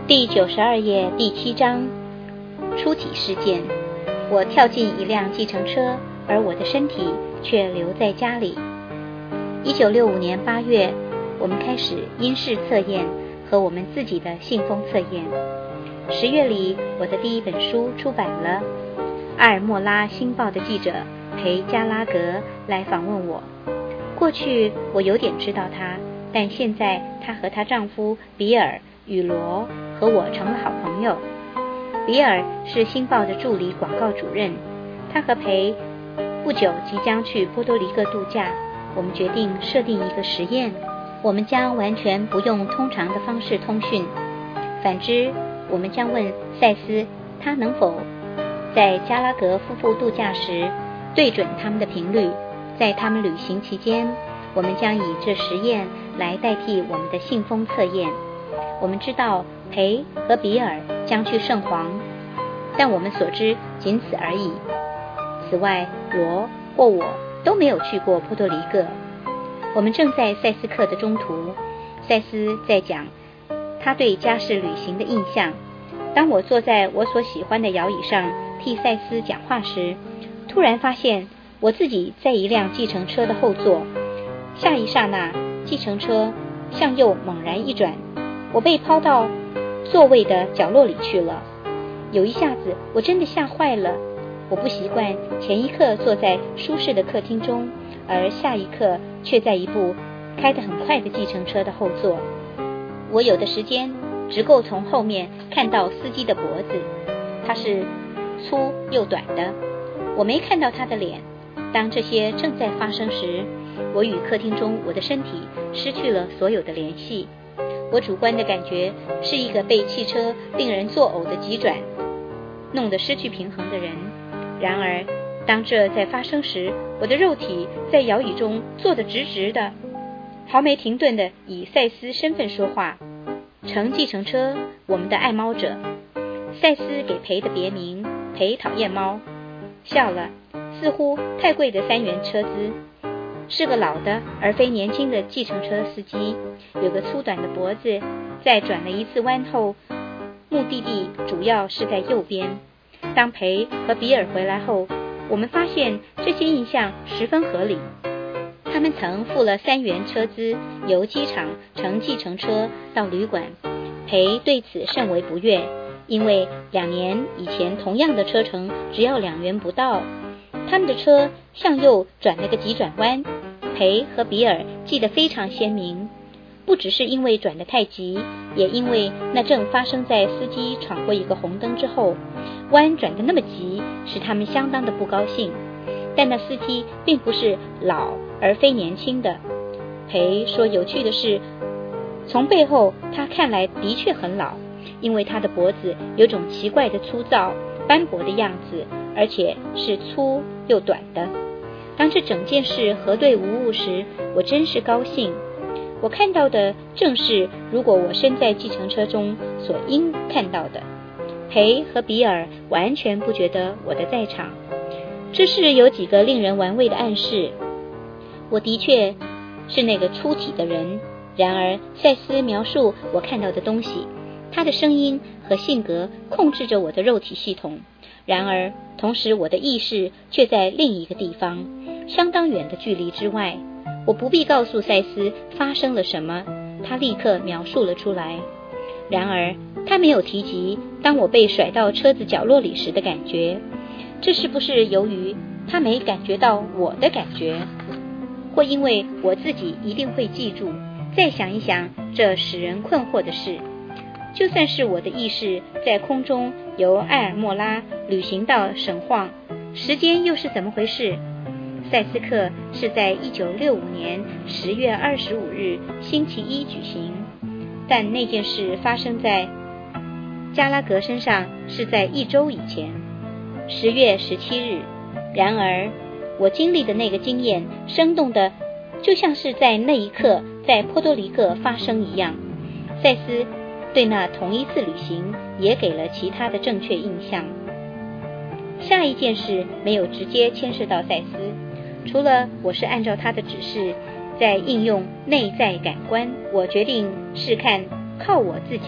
第92页第7章出体事件。我跳进一辆计程车，而我的身体却留在家里。1965年8月，我们开始因式测验和我们自己的信封测验。10月里，我的第一本书出版了。阿尔莫拉星报的记者裴加拉格来访问我。过去我有点知道他，但现在他和她丈夫比尔与罗和我成了好朋友。比尔是星报的助理广告主任，他和裴不久即将去波多黎各度假。我们决定设定一个实验，我们将完全不用通常的方式通讯，反之，我们将问赛斯他能否在加拉格夫妇度假时对准他们的频率。在他们旅行期间，我们将以这实验来代替我们的信封测验。我们知道裴和比尔将去圣皇，但我们所知仅此而已。此外，罗或我都没有去过波多黎各。我们正在赛斯课的中途，赛斯在讲他对家事旅行的印象。当我坐在我所喜欢的摇椅上替赛斯讲话时，突然发现我自己在一辆计程车的后座。下一刹那，计程车向右猛然一转，我被抛到座位的角落里去了。有一下子我真的吓坏了。我不习惯前一刻坐在舒适的客厅中，而下一刻却在一部开得很快的计程车的后座。我有的时间只够从后面看到司机的脖子，他是粗又短的，我没看到他的脸。当这些正在发生时，我与客厅中我的身体失去了所有的联系。我主观的感觉是一个被汽车令人作呕的急转弄得失去平衡的人。然而当这在发生时，我的肉体在摇椅中坐得直直的，毫没停顿地以赛斯身份说话。乘计程车，我们的爱猫者。赛斯给裴的别名，裴讨厌猫。笑了，似乎太贵的3元车资。是个老的而非年轻的计程车司机，有个粗短的脖子，在转了一次弯后，目的地主要是在右边。当裴和比尔回来后，我们发现这些印象十分合理。他们曾付了3元车资，由机场乘计程车到旅馆。裴对此甚为不悦，因为2年以前同样的车程只要2元不到。他们的车向右转了个急转弯，裴和比尔记得非常鲜明，不只是因为转得太急，也因为那正发生在司机闯过一个红灯之后。弯转得那么急，使他们相当的不高兴。但那司机并不是老而非年轻的。裴说有趣的是，从背后他看来的确很老，因为他的脖子有种奇怪的粗糙斑驳的样子，而且是粗又短的。当这整件事核对无误时，我真是高兴。我看到的正是如果我身在计程车中所应看到的。裴和比尔完全不觉得我的在场，这是有几个令人玩味的暗示。我的确是那个出体的人，然而赛斯描述我看到的东西，他的声音和性格控制着我的肉体系统，然而同时我的意识却在另一个地方，相当远的距离之外。我不必告诉赛斯发生了什么，他立刻描述了出来。然而他没有提及当我被甩到车子角落里时的感觉。这是不是由于他没感觉到我的感觉，或因为我自己一定会记住？再想一想这使人困惑的事，就算是我的意识在空中由埃尔莫拉旅行到圣晃，时间又是怎么回事？赛斯课是在1965年10月25日星期一举行，但那件事发生在加拉格身上是在1周以前，10月17日。然而我经历的那个经验生动的就像是在那一刻在波多黎各发生一样。赛斯对那同一次旅行也给了其他的正确印象。下一件事没有直接牵涉到赛斯，除了我是按照他的指示在应用内在感官，我决定试看靠我自己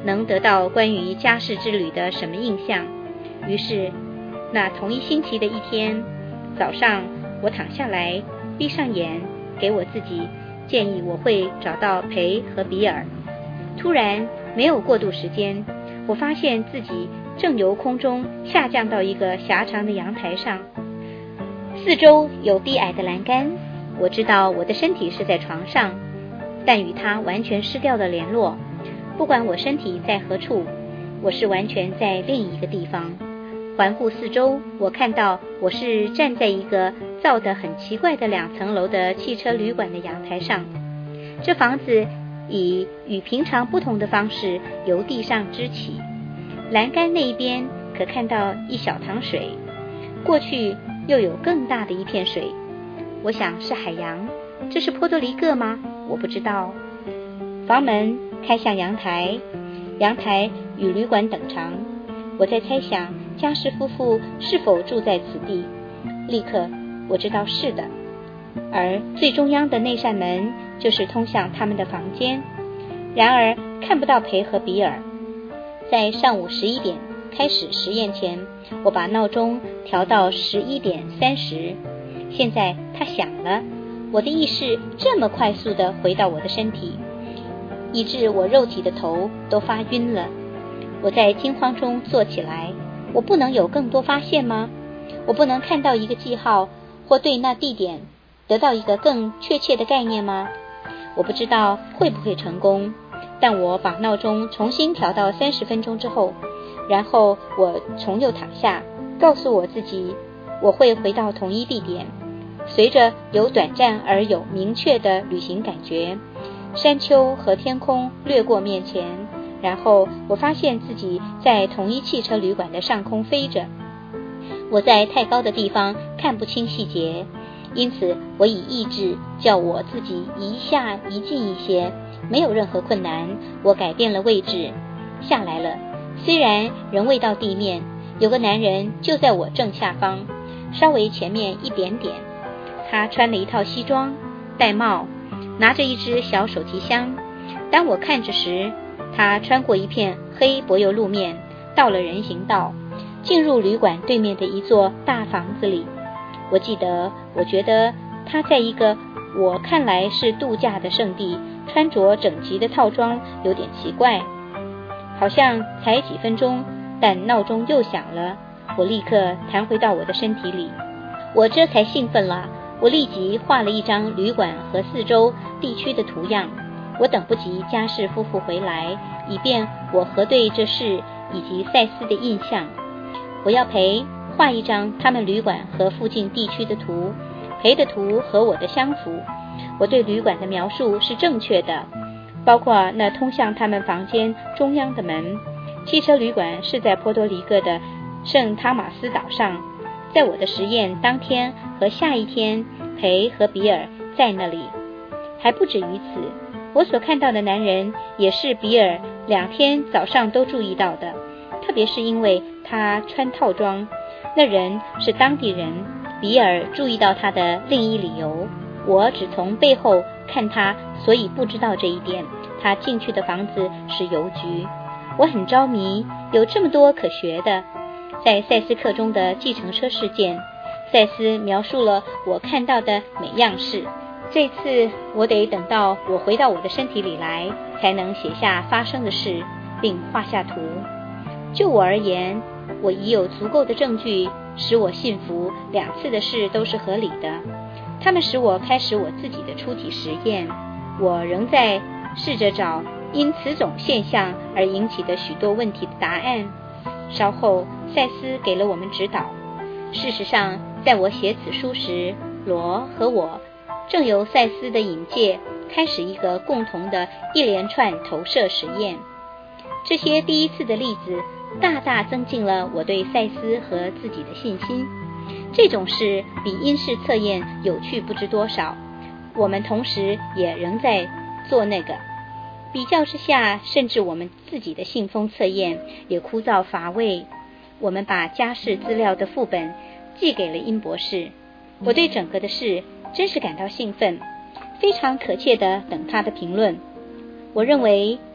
能得到关于家世之旅的什么印象。于是那同一星期的一天早上，我躺下来闭上眼，给我自己建议我会找到裴和比尔。突然没有过渡时间，我发现自己正由空中下降到一个狭长的阳台上，四周有低矮的栏杆。我知道我的身体是在床上，但与它完全失掉了联络。不管我身体在何处，我是完全在另一个地方。环顾四周，我看到我是站在一个造得很奇怪的2层楼的汽车旅馆的阳台上。这房子以与平常不同的方式由地上支起，栏杆那一边可看到一小塘水，过去又有更大的一片水。我想是海洋。这是波多黎各吗？我不知道。房门开向阳台，阳台与旅馆等长。我在猜想家世夫妇是否住在此地。立刻我知道是的。而最中央的那扇门就是通向他们的房间。然而看不到裴和比尔。在上午11点开始实验前，我把闹钟调到11点30。现在它响了，我的意识这么快速地回到我的身体，以致我肉体的头都发晕了。我在惊慌中坐起来。我不能有更多发现吗？我不能看到一个记号，或对那地点得到一个更确切的概念吗？我不知道会不会成功，但我把闹钟重新调到30分钟之后，然后我重又躺下，告诉我自己我会回到同一地点。随着有短暂而有明确的旅行感觉，山丘和天空掠过面前，然后我发现自己在同一汽车旅馆的上空飞着。我在太高的地方看不清细节，因此我以意志叫我自己移下移近一些，没有任何困难。我改变了位置，下来了，虽然仍未到地面。有个男人就在我正下方，稍微前面一点点。他穿了一套西装，戴帽，拿着一只小手提箱。当我看着时，他穿过一片黑柏油路面，到了人行道，进入旅馆对面的一座大房子里。我觉得他在一个我看来是度假的圣地，穿着整齐的套装有点奇怪。好像才几分钟，但闹钟又响了。我立刻弹回到我的身体里。我这才兴奋了。我立即画了一张旅馆和四周地区的图样。我等不及家世夫妇回来，以便我核对这事以及赛斯的印象。我要裴画一张他们旅馆和附近地区的图，裴的图和我的相符。我对旅馆的描述是正确的，包括那通向他们房间中央的门。汽车旅馆是在波多黎各的圣汤马斯岛上。在我的实验当天和下一天，裴和比尔在那里。还不止于此，我所看到的男人也是比尔2天早上都注意到的，特别是因为他穿套装。那人是当地人，比尔注意到他的另一理由，我只从背后看他，所以不知道这一点。他进去的房子是邮局。我很着迷，有这么多可学的。在赛斯课中的计程车事件，赛斯描述了我看到的每样事。这次我得等到我回到我的身体里来，才能写下发生的事，并画下图。就我而言，我已有足够的证据使我信服2次的事都是合理的。它们使我开始我自己的出体实验。我仍在试着找因此种现象而引起的许多问题的答案。稍后赛斯给了我们指导。事实上，在我写此书时，罗和我正由赛斯的引介开始一个共同的一连串投射实验。这些第一次的例子大大增进了我对赛斯和自己的信心。这种事比因式测验有趣不知多少。我们同时也仍在做那个。比较之下，甚至我们自己的信封测验也枯燥乏味。我们把家世资料的副本寄给了殷博士。我对整个的事真是感到兴奋，非常可切地等他的评论。我认为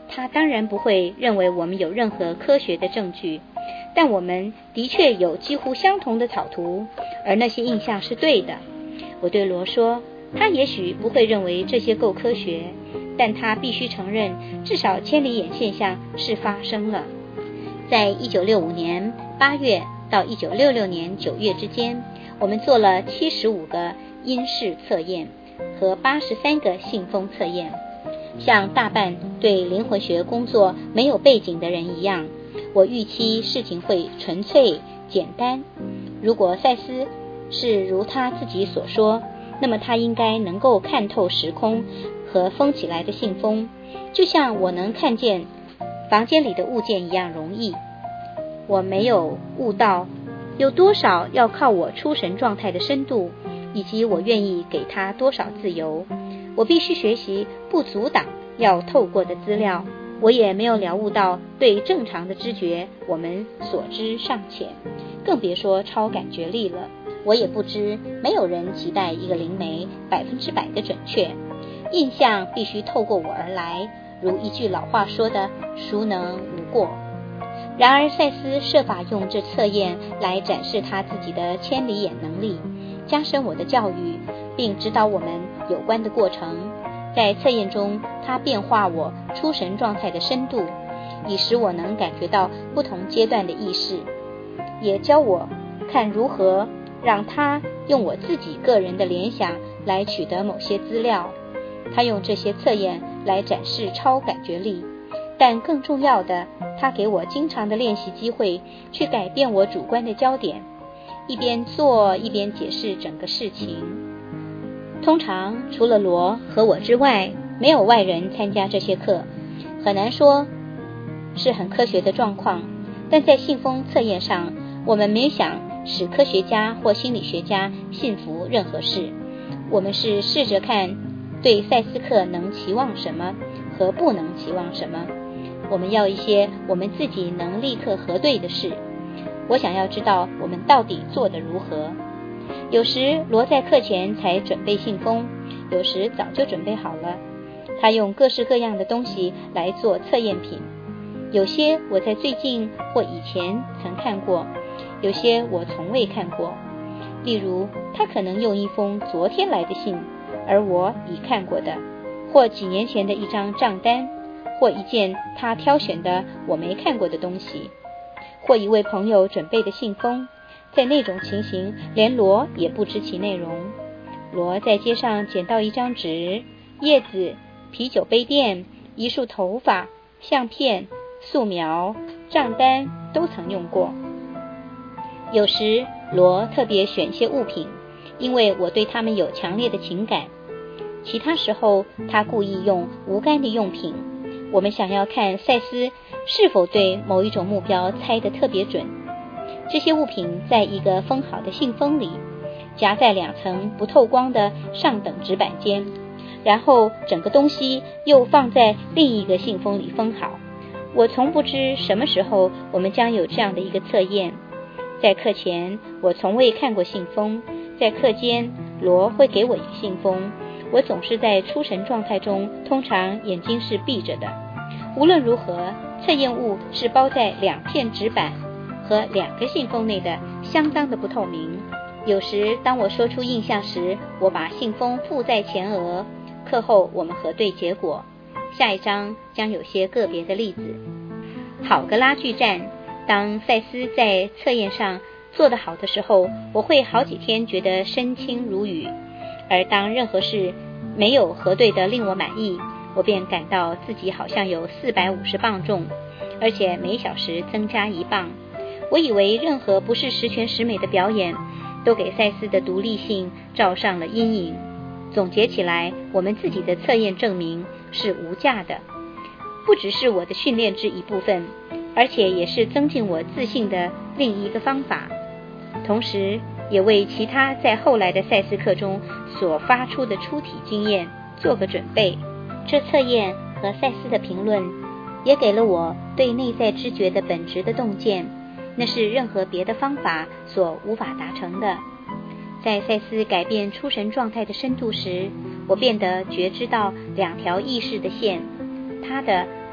他当然不会认为我们有任何科学的证据，但我们的确有几乎相同的草图，而那些印象是对的。我对罗说，他也许不会认为这些够科学，但他必须承认，至少千里眼现象是发生了。在1965年8月到1966年9月之间，我们做了75个因式测验和83个信封测验。像大半对灵魂学工作没有背景的人一样，我预期事情会纯粹简单。如果赛斯是如他自己所说，那么他应该能够看透时空和封起来的信封，就像我能看见房间里的物件一样容易。我没有悟到有多少要靠我出神状态的深度，以及我愿意给他多少自由。我必须学习不阻挡要透过的资料。我也没有了悟到对正常的知觉我们所知尚浅，更别说超感觉力了。我也不知，没有人期待一个灵媒100%的准确，印象必须透过我而来，如一句老话说的，孰能无过。然而赛斯设法用这测验来展示他自己的千里眼能力，加深我的教育，并指导我们有关的过程。在测验中，他变化我出神状态的深度，以使我能感觉到不同阶段的意识，也教我看如何让他用我自己个人的联想来取得某些资料。他用这些测验来展示超感觉力，但更重要的，他给我经常的练习机会，去改变我主观的焦点，一边做一边解释整个事情。通常除了罗和我之外，没有外人参加这些课，很难说是很科学的状况。但在信封测验上，我们没想使科学家或心理学家信服任何事，我们是试着看对赛斯课能期望什么和不能期望什么。我们要一些我们自己能立刻核对的事。我想要知道我们到底做得如何。有时罗在课前才准备信封，有时早就准备好了。他用各式各样的东西来做测验品，有些我在最近或以前曾看过，有些我从未看过。例如，他可能用一封昨天来的信，而我已看过的，或几年前的一张账单，或一件他挑选的我没看过的东西，或一位朋友准备的信封。在那种情形，连罗也不知其内容。罗在街上捡到一张纸、叶子、啤酒杯垫、一束头发、相片、素描、账单都曾用过。有时罗特别选些物品，因为我对他们有强烈的情感。其他时候他故意用无干的用品。我们想要看赛斯是否对某一种目标猜得特别准。这些物品在一个封好的信封里，夹在2层不透光的上等纸板间，然后整个东西又放在另一个信封里封好。我从不知什么时候我们将有这样的一个测验。在课前我从未看过信封，在课间罗会给我一个信封，我总是在出神状态中，通常眼睛是闭着的。无论如何，测验物是包在2片纸板和2个信封内的，相当的不透明。有时当我说出印象时，我把信封附在前额。课后我们核对结果。下一章将有些个别的例子。好个拉锯战！当赛斯在测验上做得好的时候，我会好几天觉得身轻如羽，而当任何事没有核对的令我满意，我便感到自己好像有450磅重，而且每小时增加1磅。我以为任何不是十全十美的表演都给赛斯的独立性罩上了阴影。总结起来，我们自己的测验证明是无价的，不只是我的训练之一部分，而且也是增进我自信的另一个方法，同时也为其他在后来的赛斯课中所发出的出体经验做个准备。这测验和赛斯的评论也给了我对内在知觉的本质的洞见，那是任何别的方法所无法达成的。在赛斯改变出神状态的深度时，我变得觉知到2条意识的线，他的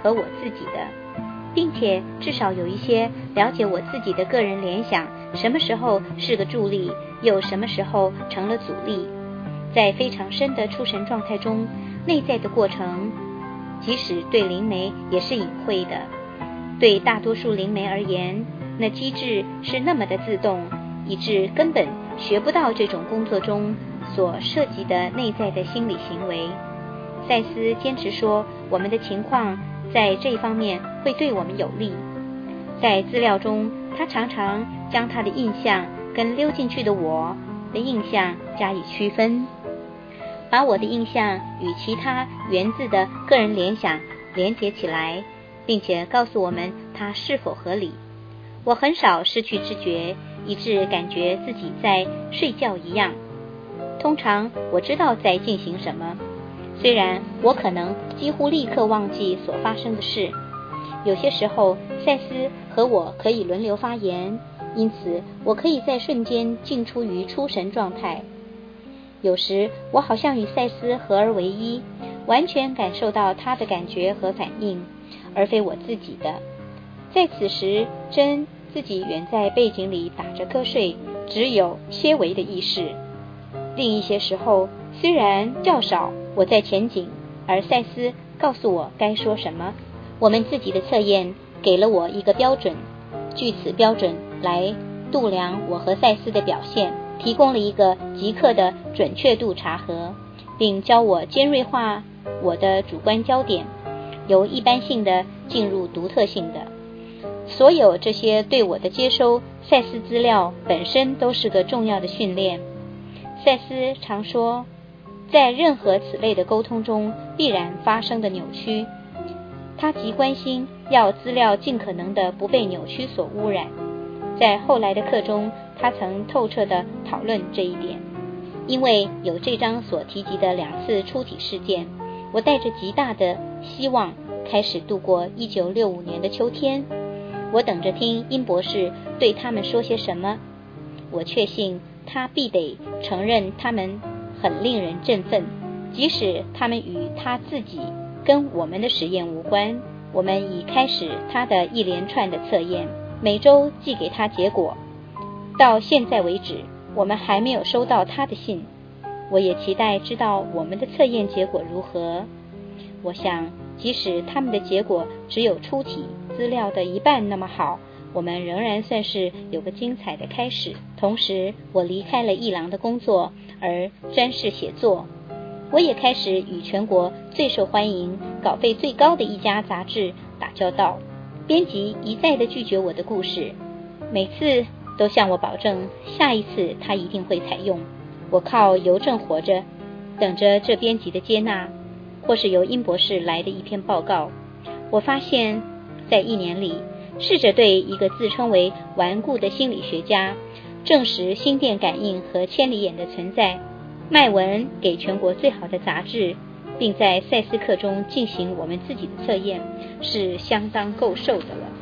和我自己的，并且至少有一些了解我自己的个人联想，什么时候是个助力，又什么时候成了阻力。在非常深的出神状态中，内在的过程即使对灵媒也是隐晦的。对大多数灵媒而言，那机制是那么的自动，以致根本学不到这种工作中所涉及的内在的心理行为。赛斯坚持说，我们的情况在这一方面会对我们有利。在资料中，他常常将他的印象跟溜进去的我的印象加以区分，把我的印象与其他源自的个人联想连结起来，并且告诉我们它是否合理。我很少失去知觉，以致感觉自己在睡觉一样。通常我知道在进行什么，虽然我可能几乎立刻忘记所发生的事。有些时候赛斯和我可以轮流发言，因此我可以在瞬间进出于出神状态。有时我好像与赛斯合而为一，完全感受到他的感觉和反应，而非我自己的。在此时真自己远在背景里打着瞌睡，只有些微的意识。另一些时候虽然较少，我在前景，而赛斯告诉我该说什么。我们自己的测验给了我一个标准，据此标准来度量我和赛斯的表现，提供了一个即刻的准确度查核，并教我尖锐化我的主观焦点，由一般性的进入独特性的。所有这些对我的接收赛斯资料本身都是个重要的训练。赛斯常说，在任何此类的沟通中必然发生的扭曲，他极关心要资料尽可能的不被扭曲所污染。在后来的课中，他曾透彻地讨论这一点。因为有这章所提及的2次出体事件，我带着极大的希望开始度过1965年的秋天。我等着听殷博士对他们说些什么。我确信他必得承认他们很令人振奋，即使他们与他自己跟我们的实验无关。我们已开始他的一连串的测验，每周寄给他结果。到现在为止，我们还没有收到他的信。我也期待知道我们的测验结果如何。我想即使他们的结果只有出体资料的一半那么好，我们仍然算是有个精彩的开始。同时我离开了一郎的工作，而专事写作。我也开始与全国最受欢迎、稿费最高的一家杂志打交道。编辑一再地拒绝我的故事，每次都向我保证下一次他一定会采用。我靠邮政活着，等着这编辑的接纳，或是由殷博士来的一篇报告。我发现在1年里，试着对一个自称为顽固的心理学家证实心电感应和千里眼的存在，卖文给全国最好的杂志，并在赛斯课中进行我们自己的测验，是相当够受的了。